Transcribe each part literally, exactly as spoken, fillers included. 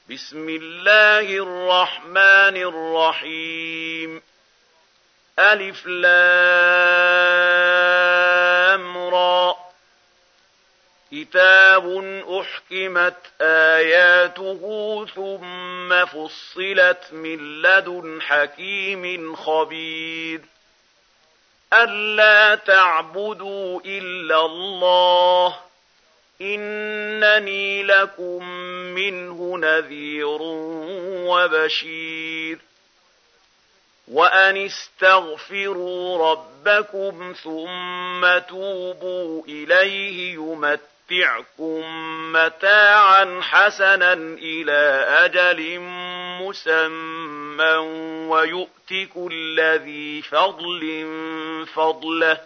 بسم الله الرحمن الرحيم ألف لام را كتاب أحكمت آياته ثم فصلت من لدن حكيم خبير ألا تعبدوا إلا الله إنني لكم منه نذير وبشير وأن استغفروا ربكم ثم توبوا إليه يمتعكم متاعا حسنا إلى أجل مسمى ويؤت كل ذي فضل فضله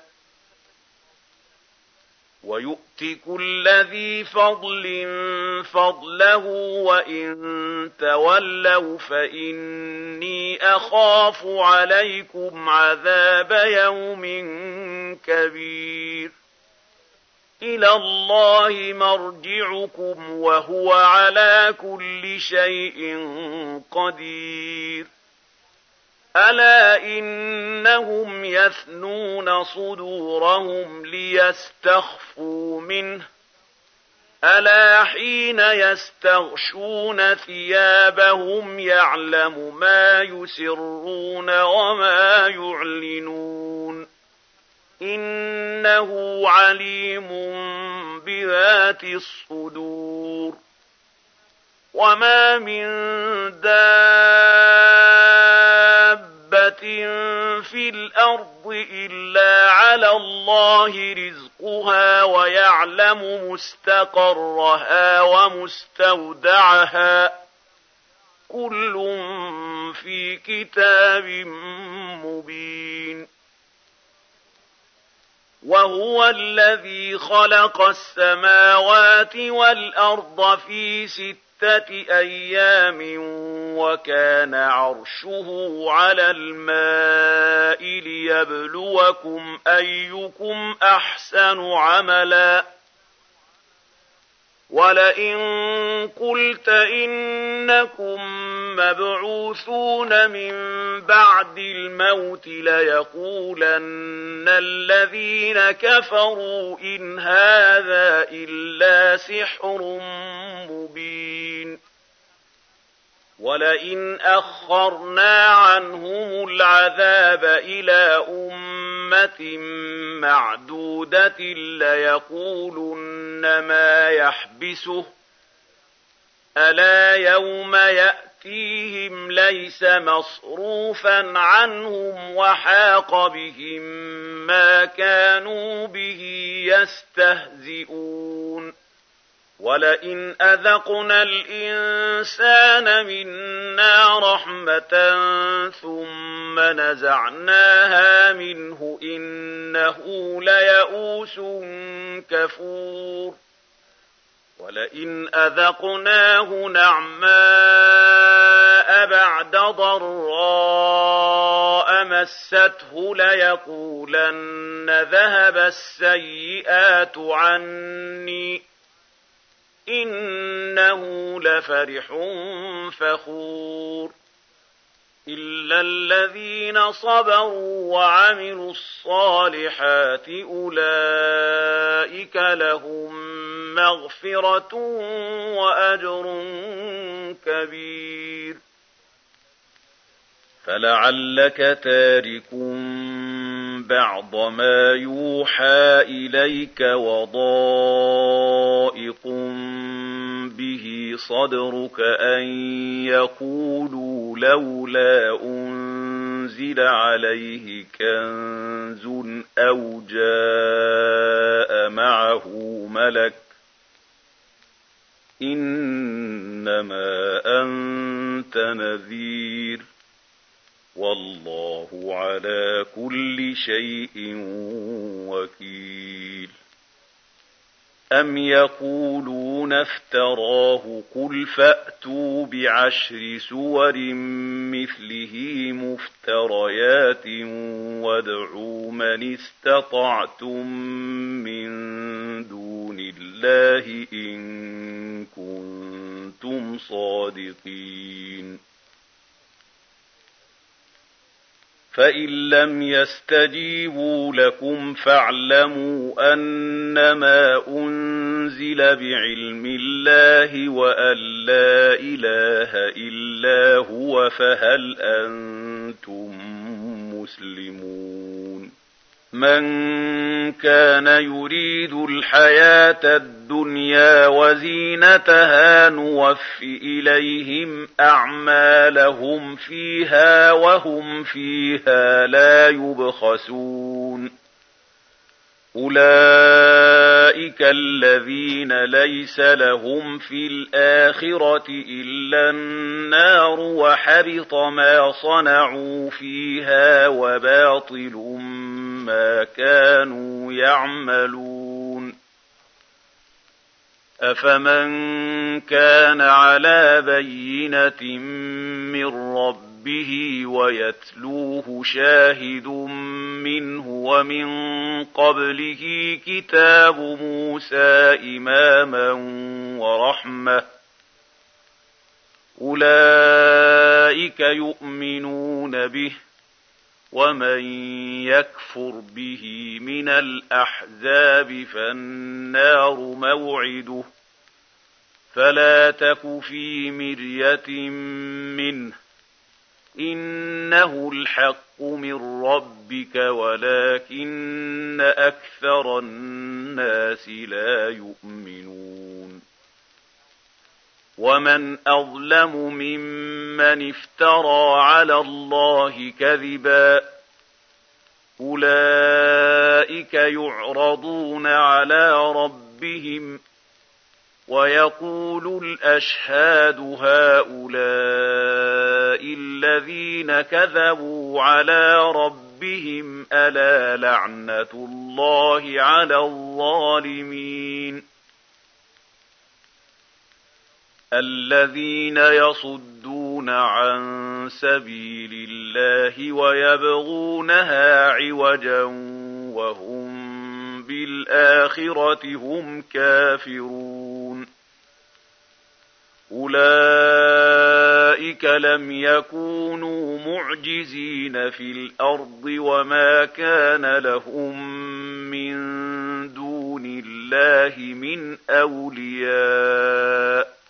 ويؤت كل ذي فضل فضله وإن تولوا فإني أخاف عليكم عذاب يوم كبير إلى الله مرجعكم وهو على كل شيء قدير ألا إنهم يثنون صدورهم ليستخفوا منه ألا حين يستغشون ثيابهم يعلم ما يسرون وما يعلنون إنه عليم بذات الصدور وما من دابة في الأرض إلا على الله رزقها ويعلم مستقرها ومستودعها كل في كتاب مبين وهو الذي خلق السماوات والأرض في ستة أيام وكان عرشه على الماء ليبلوكم أيكم أحسن عملا ولئن قلت إنكم مبعوثون من بعد الموت ليقولن الذين كفروا إن هذا إلا سحر مبين ولئن أخرنا عنهم العذاب إلى أمة معدودة ليقولن ما يحبسه ألا يوم يأتيهم ليس مصروفا عنهم وحاق بهم ما كانوا به يستهزئون ولئن أذقنا الإنسان منا رحمة ثم نزعناها منه إنه ليئوس كفور ولئن أذقناه نعماء بعد ضراء مسته ليقولن ذهب السيئات عني إنه لفرح فخور إلا الذين صبروا وعملوا الصالحات أولئك لهم مغفرة وأجر كبير فلعلك تارك بعض ما يوحى إليك وضائق به صدرك أن يقولوا لولا أنزل عليه كنز أو جاء معه ملك إنما أنت نذير والله على كل شيء وكيل أم يقولون افتراه قل فأتوا بعشر سور مثله مفتريات وادعوا من استطعتم من دون الله إن كنتم صادقين فإن لم يستجيبوا لكم فاعلموا أنما أنزل بعلم الله وأن لا إله إلا هو فهل أنتم مسلمون من كان يريد الحياة الدنيا وزينتها نوف إليهم أعمالهم فيها وهم فيها لا يبخسون أولئك الذين ليس لهم في الآخرة إلا النار وحبط ما صنعوا فيها وباطل ما كانوا يعملون أفمن كان على بينة من ربه ويتلوه شاهد منه ومن قبله كتاب موسى إماما ورحمة أولئك يؤمنون به ومن يكفر به من الأحزاب فالنار موعده فلا تك في مرية منه إنه الحق من ربك ولكن أكثر الناس لا يؤمنون ومن أظلم ممن افترى على الله كذبا أولئك يعرضون على ربهم ويقول الأشهاد هؤلاء الذين كذبوا على ربهم ألا لعنة الله على الظالمين الذين يصدون عن سبيل الله ويبغونها عوجا وهم بالآخرة هم كافرون أولئك لم يكونوا معجزين في الأرض وما كان لهم من دون الله من أولياء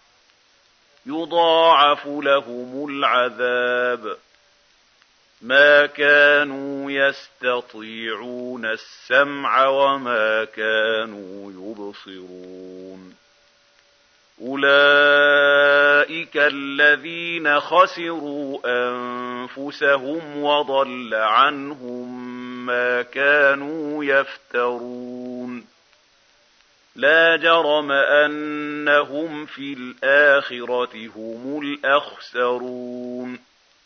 يضاعف لهم العذاب ما كانوا يستطيعون السمع وما كانوا يبصرون أولئك الذين خسروا أنفسهم وضل عنهم ما كانوا يفترون لا جرم أنهم في الآخرة هم الأخسرون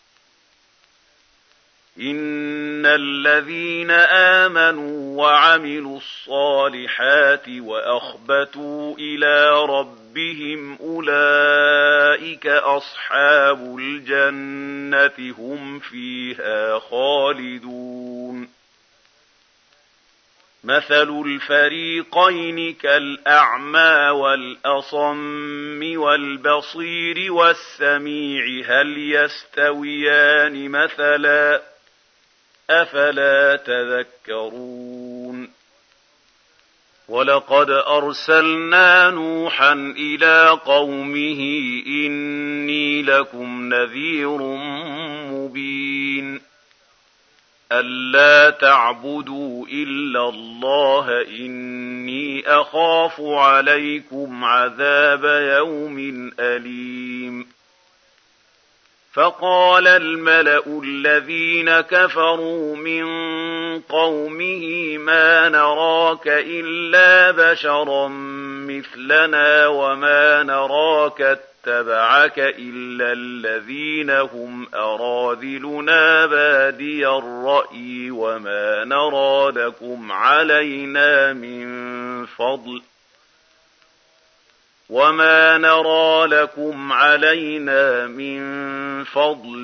إن الذين آمنوا وعملوا الصالحات وأخبتوا إلى ربهم أولئك أصحاب الجنة هم فيها خالدون مثل الفريقين كالأعمى والأصم والبصير والسميع هل يستويان مثلا أفلا تذكرون ولقد أرسلنا نوحا إلى قومه إني لكم نذير مبين ألا تعبدوا إلا الله إني أخاف عليكم عذاب يوم أليم فقال الملأ الذين كفروا من قومه ما نراك إلا بشرا مثلنا وما نراك اتبعك إلا الذين هم أراذلنا بادي الرأي وما نرى لكم علينا من فضل وما نرى لكم علينا من فضل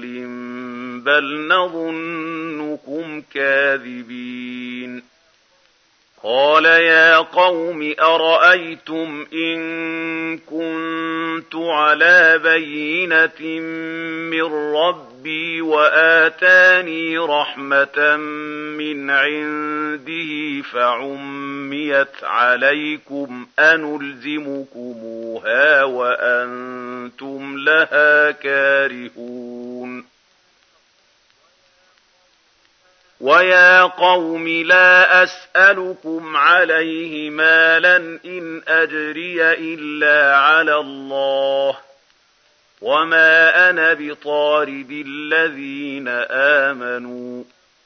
بل نظنكم كاذبين قال يا قوم أرأيتم إن كنت على بينة من ربي وآتاني رحمة من عنده فعميت عليكم أنلزمكموها وأنتم لها كارهون ويا قوم لا أسألكم عليه مالا إن أجري إلا على الله وما أنا بطارد الذين آمنوا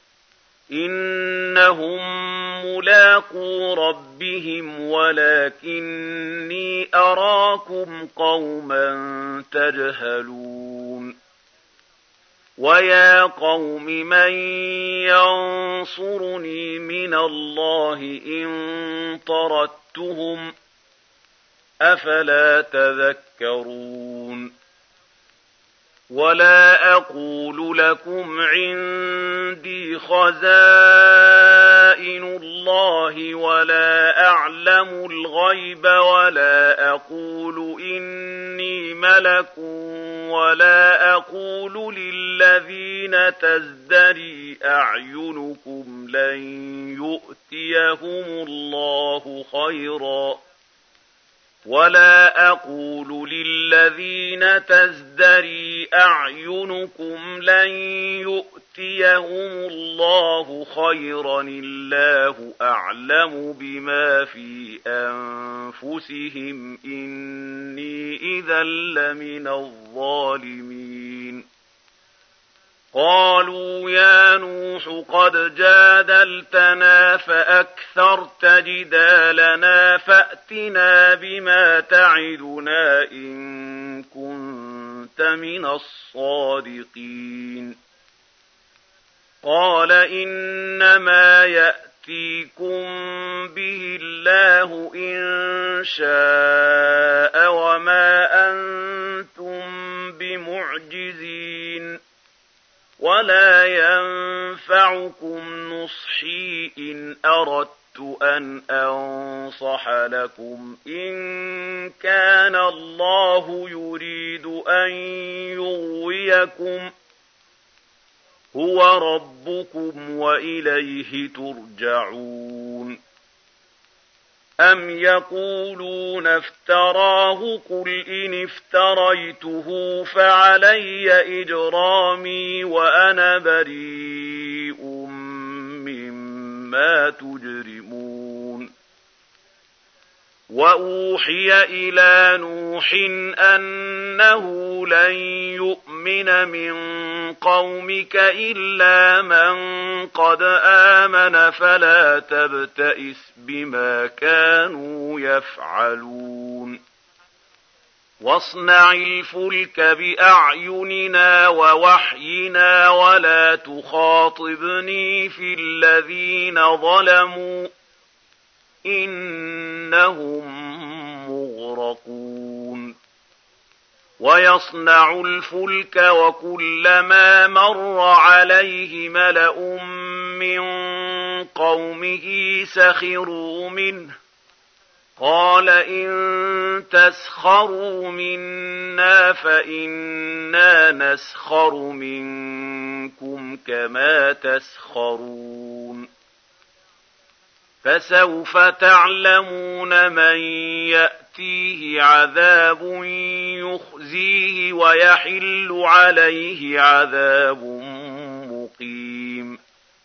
إنهم ملاقو ربهم ولكني أراكم قوما تجهلون ويا قوم من ينصرني من الله إن طردتهم أفلا تذكرون ولا أقول لكم عندي خزائن الله ولا أعلم الغيب ولا أقول إني ملك ولا أقول للذين تزدري أعينكم لن يؤتيهم الله خيرا ولا أقول للذين تزدري أعينكم لن يؤتيهم الله خيرا الله أعلم بما في أنفسهم إني إذا لمن الظالمين قالوا يا نوح قد جادلتنا فأكثرت جدالنا فأتنا بما تعدنا إن كنت من الصادقين قال إنما يأتيكم به الله إن شاء وما أنتم بمعجزين ولا ينفعكم نصحي إن أردت أن أنصح لكم إن كان الله يريد أن يغويكم هو ربكم وإليه ترجعون أم يقولون افتراه قل إن افتريته فعلي إجرامي وأنا بريء مما تجرمون وأوحي إلى نوح أنه لن يؤمن من قومك إلا من قد آمن فلا تبتئس بما كانوا يفعلون واصنع الفلك بأعيننا ووحينا ولا تخاطبني في الذين ظلموا إنهم مغرقون ويصنع الفلك وكلما مر عليه ملأ من قومه سخروا منه قال إن تسخروا منا فإنا نسخر منكم كما تسخرون فسوف تعلمون من يأتيه عذاب يخزيه ويحل عليه عذاب مقيم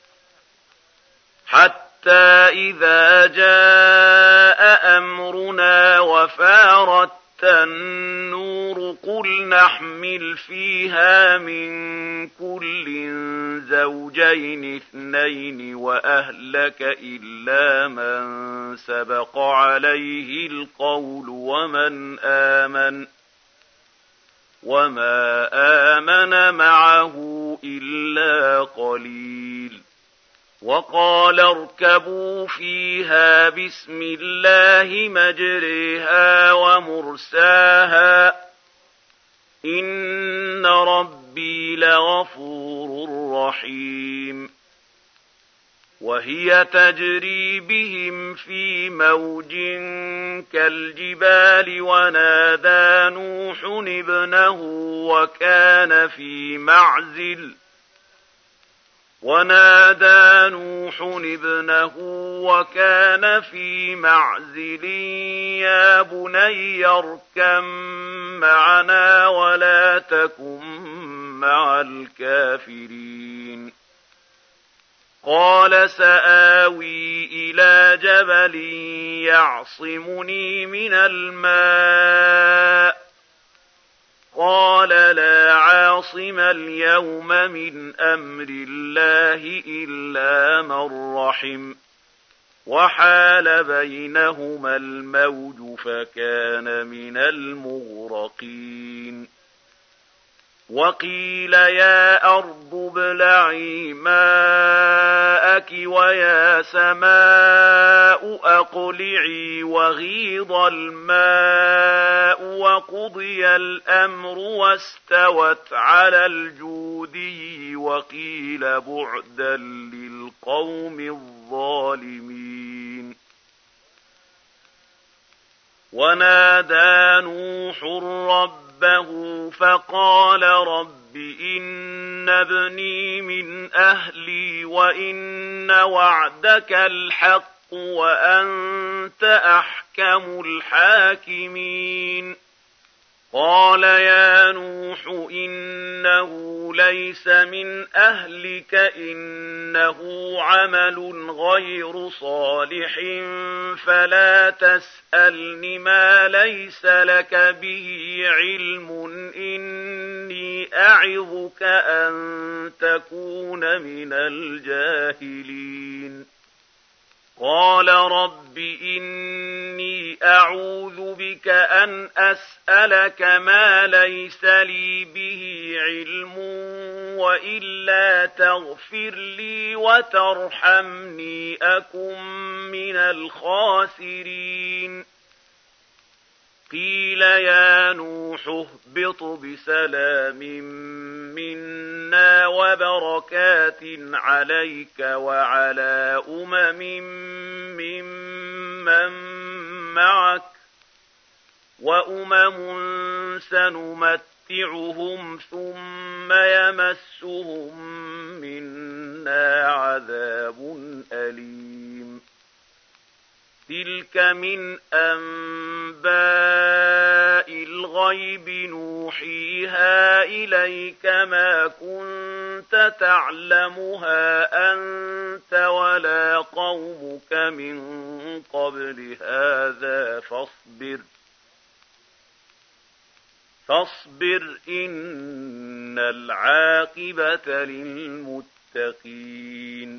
حتى إذا جاء أمرنا وفارت النور قل نحمل فيها من كل زوجين اثنين وأهلك إلا من سبق عليه القول ومن آمن وما آمن معه إلا قليل وقال اركبوا فيها بسم الله مجريها ومرساها إن ربي لغفور رحيم وهي تجري بهم في موج كالجبال ونادى نوح ابنه وكان في معزل ونادى نوح ابنه وكان في معزل يا بني اركب معنا ولا تكن مع الكافرين قال سآوي إلى جبل يعصمني من الماء قال لا عاصم اليوم من أمر الله إلا من رحم وحال بينهما الموج فكان من المغرقين وقيل يا أرض ابلعي ماءك ويا سماء أقلعي وغيض الماء وقضي الأمر واستوت على الجودي وقيل بعدا للقوم الظالمين ونادى نوح ربه فقال رب إن ابني من أهلي وإن وعدك الحق وأنت أحكم الحاكمين قال يا نوح إنه ليس من أهلك إنه عمل غير صالح فلا تسألني ما ليس لك به علم إني أعظك أن تكون من الجاهلين قال رب إني أعوذ بك أن أسألك ما ليس لي به علم وإلا تغفر لي وترحمني أكن من الخاسرين قيل يا نوح اهبط بسلام منا وبركات عليك وعلى أمم ممن معك وأمم سنمتعهم ثم يمسهم منا عذاب أليم تلك من أنباء الغيب نوحيها إليك ما كنت تعلمها أنت ولا قومك من قبل هذا فاصبر فاصبر إن العاقبة للمتقين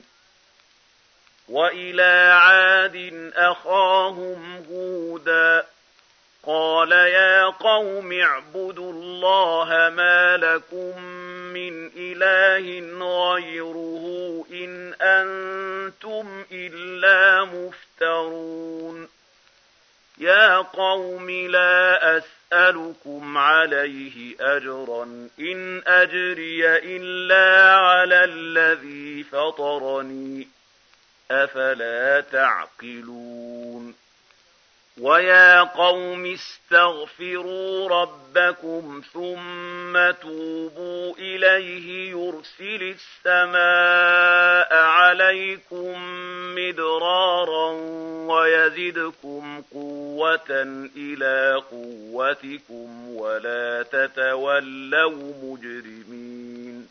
وإلى عاد أخاهم هودا قال يا قوم اعبدوا الله ما لكم من إله غيره إن أنتم إلا مفترون يا قوم لا أسألكم عليه أجرا إن أجري إلا على الذي فطرني أفلا تعقلون ويا قوم استغفروا ربكم ثم توبوا إليه يرسل السماء عليكم مدرارا ويزدكم قوة إلى قوتكم ولا تتولوا مجرمين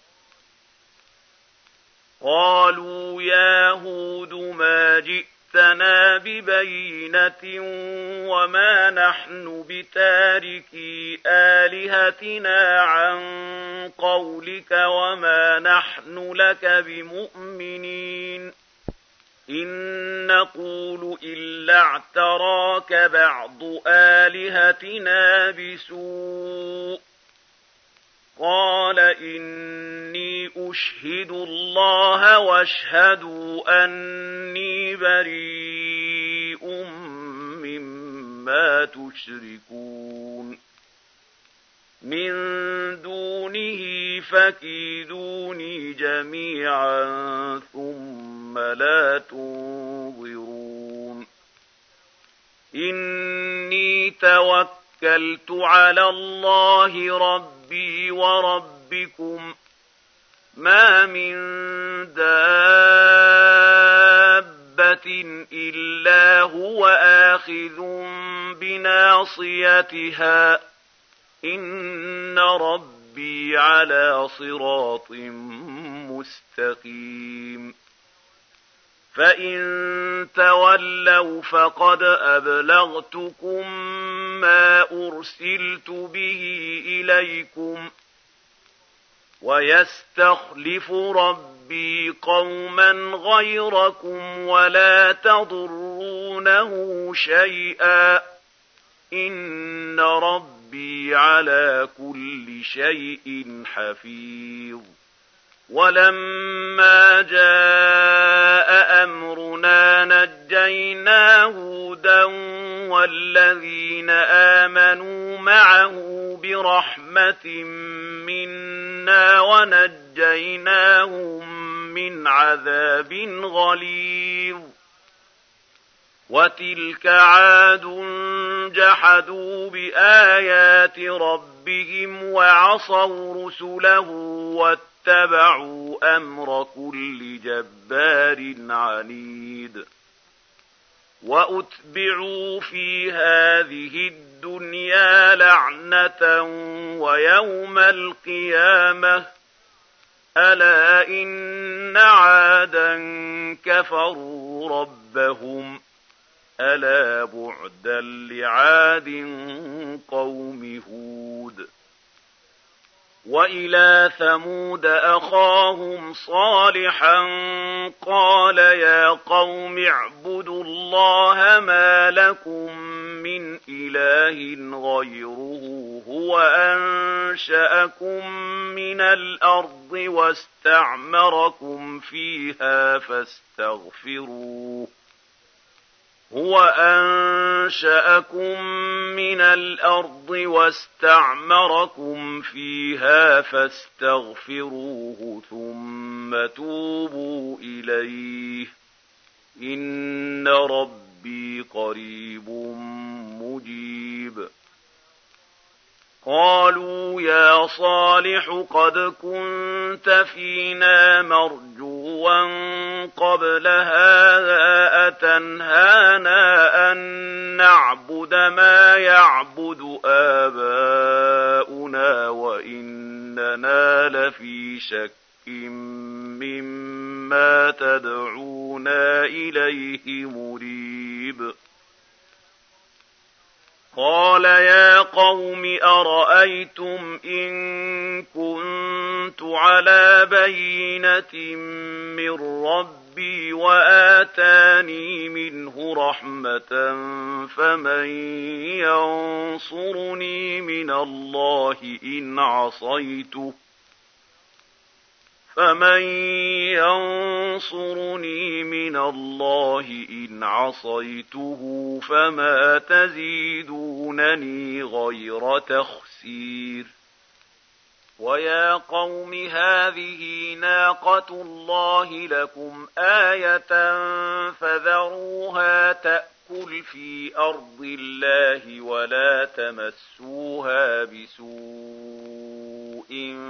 قالوا يا هود ما جئتنا ببينة وما نحن بتاركي آلهتنا عن قولك وما نحن لك بمؤمنين إن نقول إلا اعتراك بعض آلهتنا بسوء قال إني أشهد الله واشهدوا أني بريء مما تشركون من دونه فكيدوني جميعا ثم ثم لا تنظرون إني توكلت على الله ربي وربكم ما من دابة إلا هو آخذ بناصيتها إن ربي على صراط مستقيم فإن تولوا فقد أبلغتكم ما أرسلت به إليكم ويستخلف ربي قوما غيركم ولا تضرونه شيئا إن ربي على كل شيء حفيظ ولما جاء أمرنا نجينا هودا والذين آمنوا معه برحمة منا ونجيناهم من عذاب غليظ وتلك عاد جحدوا بآيات ربهم وعصوا رسله واتبعوا أمر كل جبار عنيد وأتبعوا في هذه الدنيا لعنة ويوم القيامة ألا إن عادا كفروا ربهم ألا بعدا لعاد قوم هود وإلى ثمود أخاهم صالحا قال يا قوم اعبدوا الله ما لكم من إله غيره هو أنشأكم من الأرض واستعمركم فيها فاستغفروه هو أنشأكم من الأرض واستعمركم فيها فاستغفروه ثم توبوا إليه إن ربي قريب مجيب قالوا يا صالح قد كنت فينا مرجوا قبل هذا أتنهانا أن نعبد ما يعبد آباؤنا وإننا لفي شك مما تدعونا إليه مريب قال يا قوم أرأيتم إن كنت على بينة من ربي وآتاني منه رحمة فمن ينصرني من الله إن عصيته فمن ينصرني من الله إن عصيته فما تزيدونني غير تخسير ويا قوم هذه ناقة الله لكم آية فذروها تأكل في أرض الله ولا تمسوها بسوء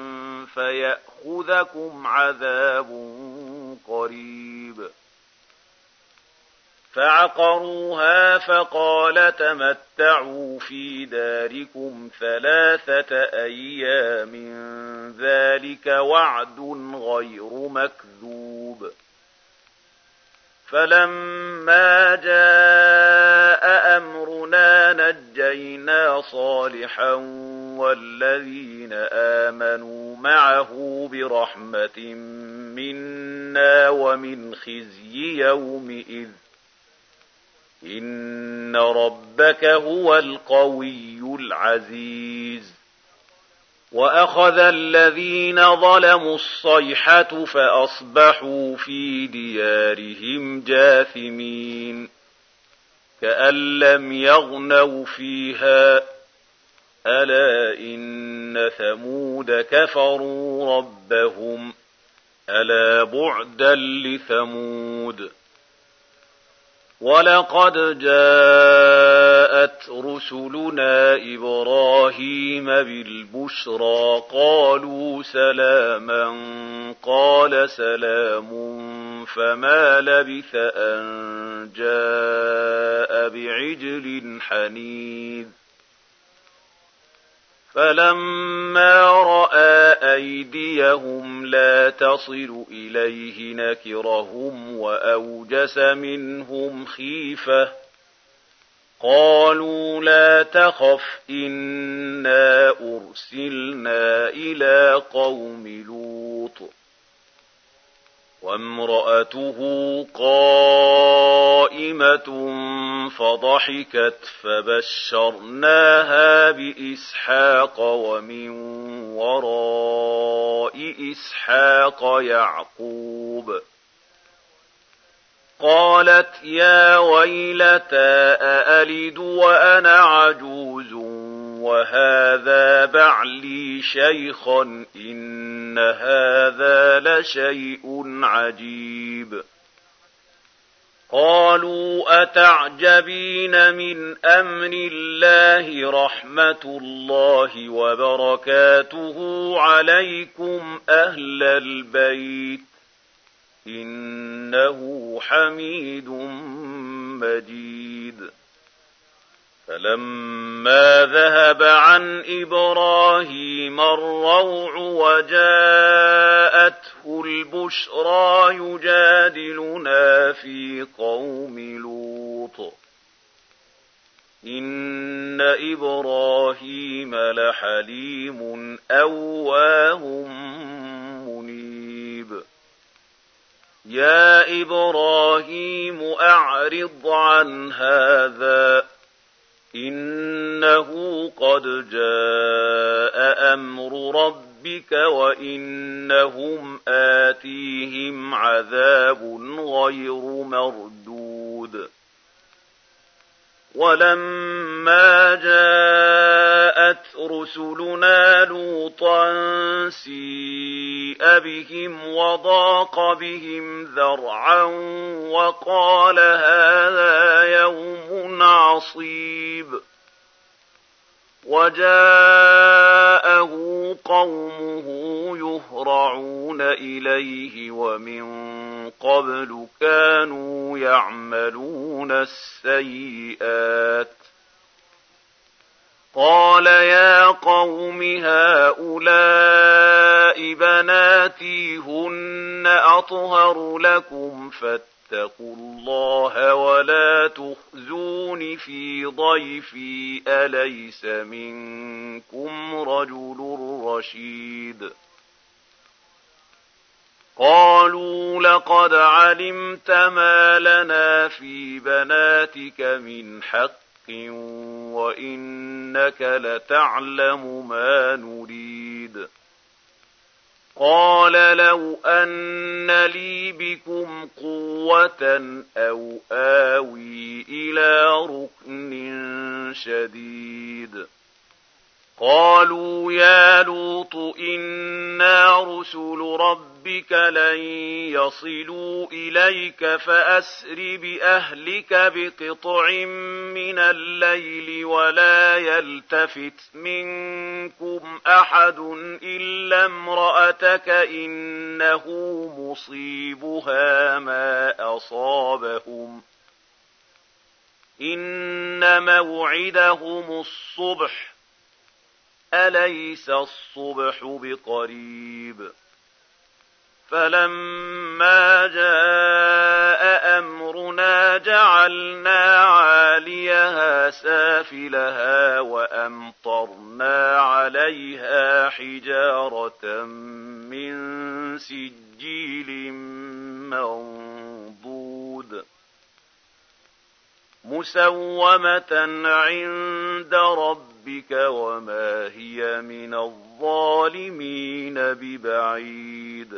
فيأخذكم عذاب قريب فعقروها فقال تمتعوا في داركم ثلاثة أيام ذلك وعد غير مكذوب فلما جاء أمرنا نجينا صالحا والذين آمنوا معه برحمة منا ومن خزي يومئذ إن ربك هو القوي العزيز وأخذ الذين ظلموا الصيحة فأصبحوا في ديارهم جاثمين كأن لم يغنوا فيها ألا إن ثمود كفروا ربهم ألا بعدا لثمود ولقد جاءت رسلنا إبراهيم بالبشرى قالوا سلاما قال سلام فما لبث أن جاء بعجل حنيذ فلما رأى أيديهم لا تصل إليه نكرهم وأوجس منهم خيفة قالوا لا تخف إنا أرسلنا إلى قوم لوط وامرأته قائمة فضحكت فبشرناها بإسحاق ومن وراء إسحاق يعقوب قالت يا ويلتى أألد وأنا عجوز وهذا بعلي شيخا إن هذا لشيء عجيب قالوا أتعجبين من أمر الله رحمة الله وبركاته عليكم أهل البيت إنه حميد مجيد فلما ذهب عن إبراهيم الروع وجاءته البشرى يجادلنا في قوم لوط إن إبراهيم لحليم أواه منيب يا إبراهيم أعرض عن هذا إنه قد جاء أمر ربك وإنهم آتيهم عذاب غير مردود ولما جاءت رسلنا لوطا سيء بهم وضاق بهم ذرعا وقال هذا يوم عصيب وجاءه قومه يهرعون إليه ومن قبل كانوا يعملون السيئات قال يا قوم هؤلاء بناتي هن أطهر لكم فاتقوا الله ولا تخزون في ضيفي أليس منكم رجل رشيد قالوا لقد علمت ما لنا في بناتك من حق وإنك لتعلم ما نريد قال لو أن لي بكم قوة أو آوي إلى ركن شديد قالوا يا لوط إنا رسل ربك لن يصلوا إليك فأسر بأهلك بقطع من الليل ولا يلتفت منكم أحد إلا امرأتك إنه مصيبها ما أصابهم إن موعدهم الصبح أليس الصبح بقريب فلما جاء أمرنا جعلنا عاليها سافلها وأمطرنا عليها حجارة من سجيل منضود مسومة عند ربك وما هي من الظالمين ببعيد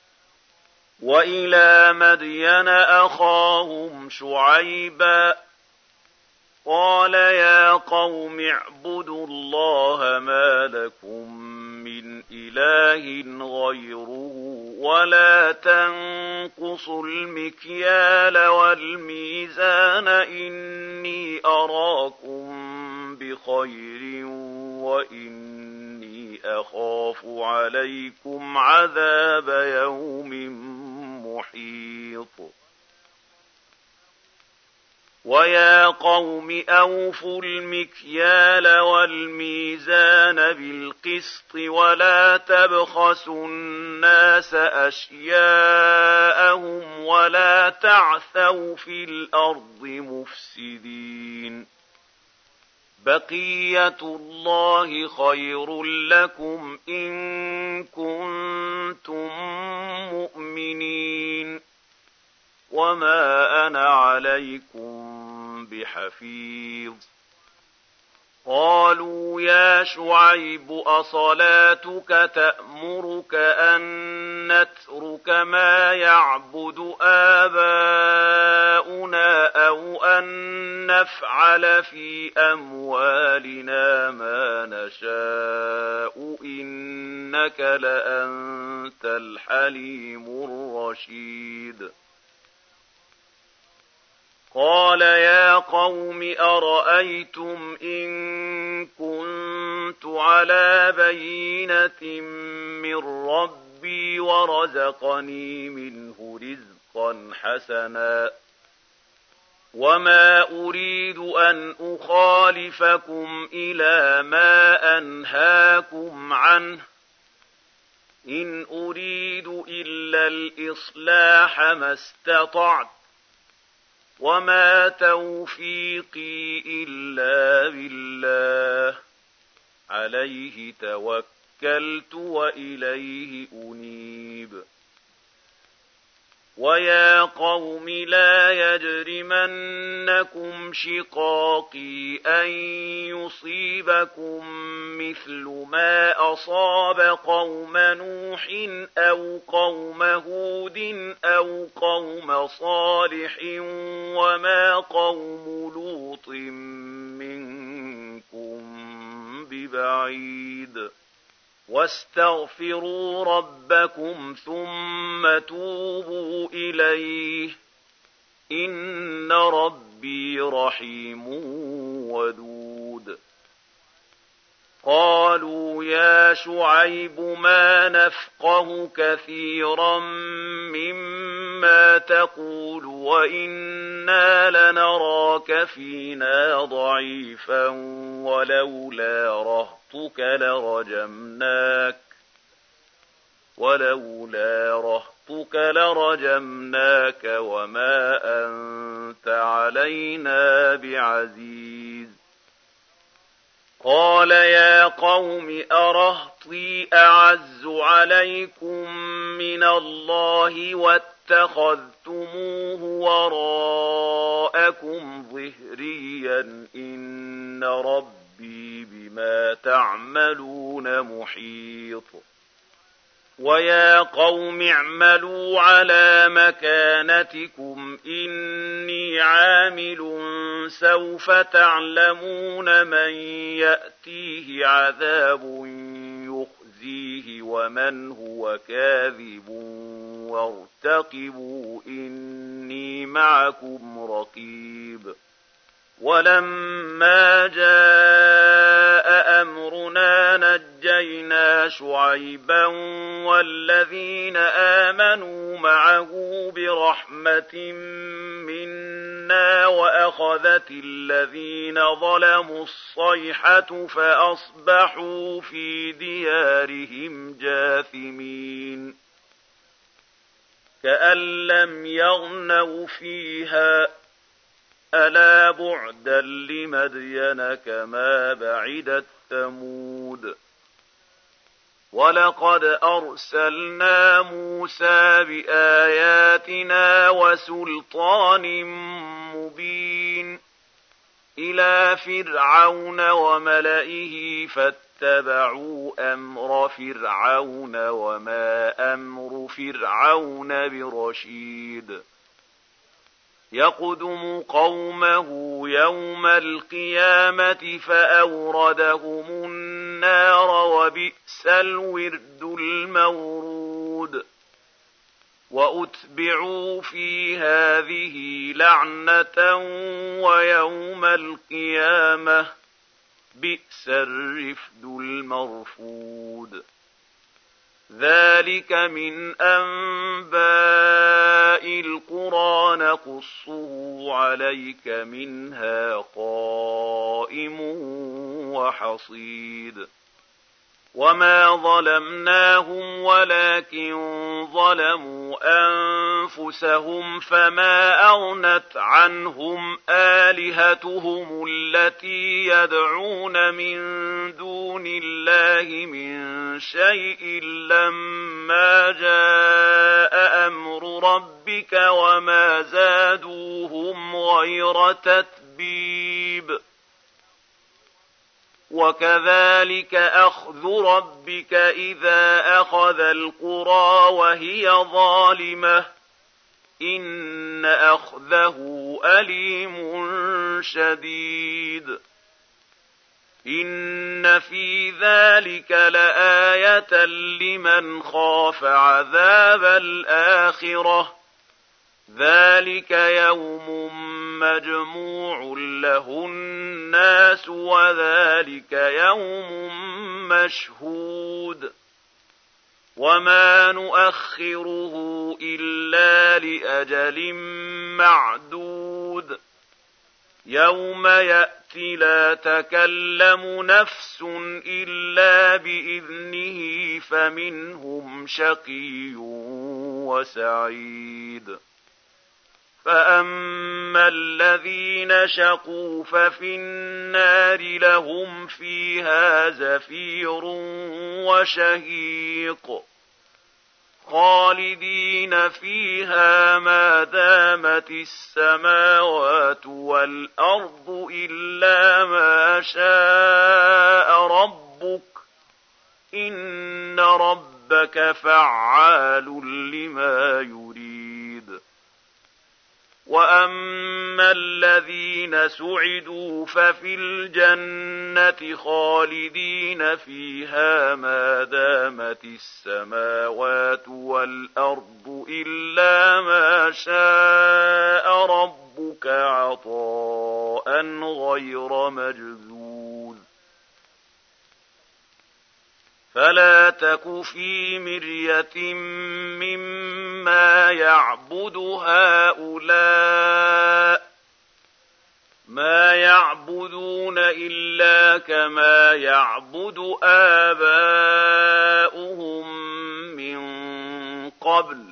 وإلى مدين أخاهم شعيبا قال يا قوم اعبدوا الله ما لكم من إله غيره ولا تنقصوا المكيال والميزان إني أراكم بخير وإني أخاف عليكم عذاب يوم محيط. ويا قوم أوفوا المكيال والميزان بالقسط ولا تبخسوا الناس أشياءهم ولا تعثوا في الأرض مفسدين. بقية الله خير لكم إن كنتم مؤمنين وما أنا عليكم بحفيظ. قالوا يا شعيب أصلاتك تأمرك أن نترك ما يعبد آباؤنا أو أن نفعل في أموالنا ما نشاء إنك لأنت الحليم الرشيد. قال يا قوم أرأيتم إن كنت على بينة من ربي ورزقني منه رزقا حسنا وما أريد أن أخالفكم إلى ما أنهاكم عنه إن أريد إلا الإصلاح ما استطعت وما توفيقي إلا بالله عليه توكلت وإليه أنيب. ويا قوم لا يجرمنكم شقاقي أن يصيبكم مثل ما أصاب قوم نوح أو قوم هود أو قوم صالح وما قوم لوط منكم ببعيد. واستغفروا ربكم ثم توبوا إليه إن ربي رحيم ودود. قالوا يا شعيب ما نفقه كثيرا مما تقول وإنا لنراك فينا ضعيفا ولولا رهطك لرجمناك ولولا رهطك لرجمناك وما أنت علينا بعزيز. قال يا قوم أرهطي أعز عليكم من الله واتخذتموه وراءكم ظهريا إن ربي بما تعملون محيط. ويا قوم اعملوا على مكانتكم إني عامل سوف تعلمون من يأتيه عذاب يخزيه ومن هو كاذب وارتقبوا إني معكم رقيب. ولما جاء أمرنا نجينا شعيبا والذين آمنوا معه برحمة منا وأخذت الذين ظلموا الصيحة فأصبحوا في ديارهم جاثمين كأن لم يغنوا فيها ألا بعدا لمدين كما بعدت ثمود. ولقد أرسلنا موسى بآياتنا وسلطان مبين إلى فرعون وملئه فاتبعوا أمر فرعون وما أمر فرعون برشيد. يقدم قومه يوم القيامة فأوردهم النار وبئس الورد المورود. وأتبعوا في هذه لعنة ويوم القيامة بئس الرفد المرفود. ذلك من أنباء القرى نقصه عليك منها قائم وحصيد. وما ظلمناهم ولكن ظلموا أنفسهم فما أغنت عنهم آلهتهم التي يدعون من دون الله من شيء لما جاء أمر ربك وما زادوهم غير تتبيب. وكذلك أخذ ربك إذا أخذ القرى وهي ظالمة إن أخذه أليم شديد. إن في ذلك لآية لمن خاف عذاب الآخرة ذلك يوم مجموع له الناس وذلك يوم مشهود. وما نؤخره إلا لأجل معدود. يوم يأتي لا تكلم نفس إلا بإذنه فمنهم شقي وسعيد. فأما الذين شقوا ففي النار لهم فيها زفير وشهيق خالدين فيها ما دامت السماوات والأرض إلا ما شاء ربك إن ربك فعال لما يريد. وأما الذين سعدوا ففي الجنة خالدين فيها ما دامت السماوات والأرض إلا ما شاء ربك عطاء غير مجذوذ. فلا تك في مرية مما يعبد هؤلاء ما يعبدون إلا كما يعبد آباؤهم من قبل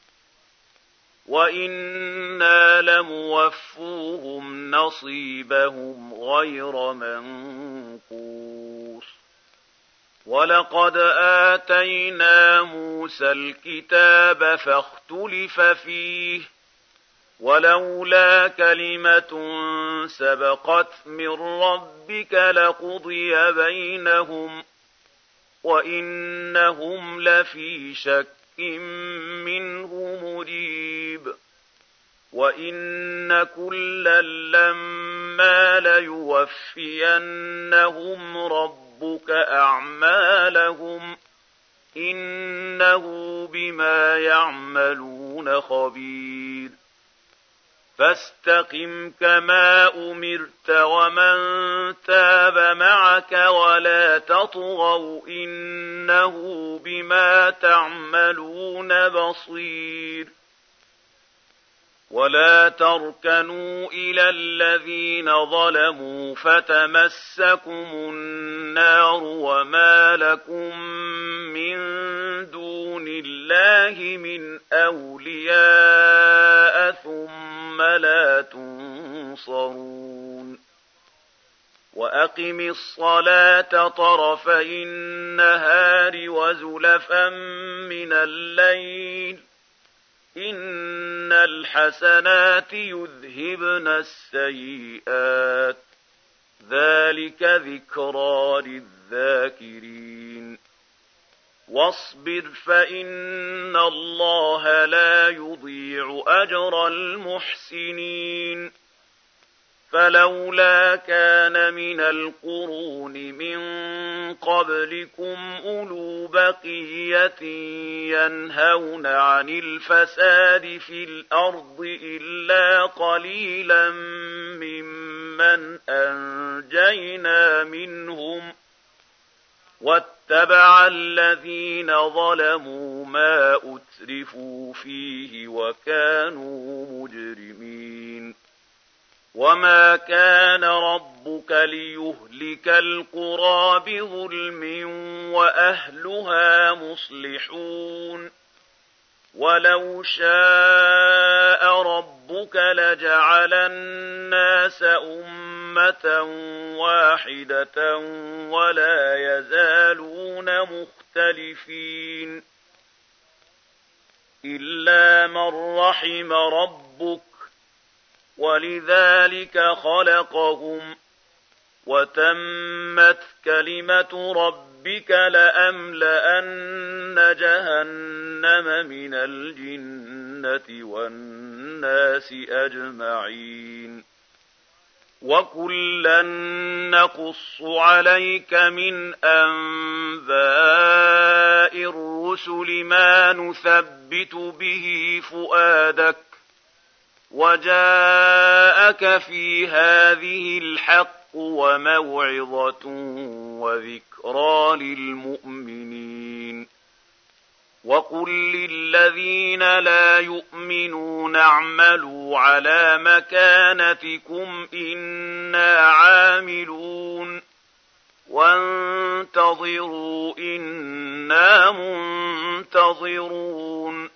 وإنا لموفوهم نصيبهم غير منقوص. ولقد آتينا موسى الكتاب فاختلف فيه ولولا كلمة سبقت من ربك لقضي بينهم وإنهم لفي شك منه مريب. وإن كلا لما ليوفينهم ربك أعمالهم إنه بما يعملون خبير. فاستقم كما أمرت ومن تاب معك ولا تطغوا إنه بما تعملون بصير. ولا تركنوا إلى الذين ظلموا فتمسكم النار وما لكم من دون الله من أولياء ثم لا تنصرون. وأقم الصلاة طرفي النهار وزلفا من الليل إن الحسنات يذهبن السيئات ذلك ذكرى للذاكرين. واصبر فإن الله لا يضيع أجر المحسنين. فلولا كان من القرون من قبلكم أولو بقية ينهون عن الفساد في الأرض إلا قليلا ممن أنجينا منهم واتبع الذين ظلموا ما أترفوا فيه وكانوا مجرمين وما كان ربك ليهلك القرى بظلم وأهلها مصلحون ولو شاء ربك لجعل الناس أمة واحدة ولا يزالون مختلفين إلا من رحم ربك ولذلك خلقهم وتمت كلمة ربك لأملأن جهنم من الجنة والناس أجمعين وكلا نقص عليك من أنباء الرسل ما نثبت به فؤادك وجاءك في هذه الحق وموعظة وذكرى للمؤمنين وقل للذين لا يؤمنون اعملوا على مكانتكم إنا عاملون وانتظروا إنا منتظرون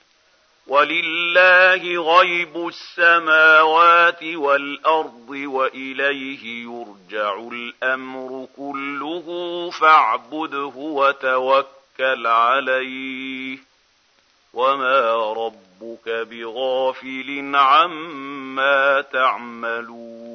ولله غيب السماوات والأرض وإليه يرجع الأمر كله فاعبده وتوكل عليه وما ربك بغافل عما تعملون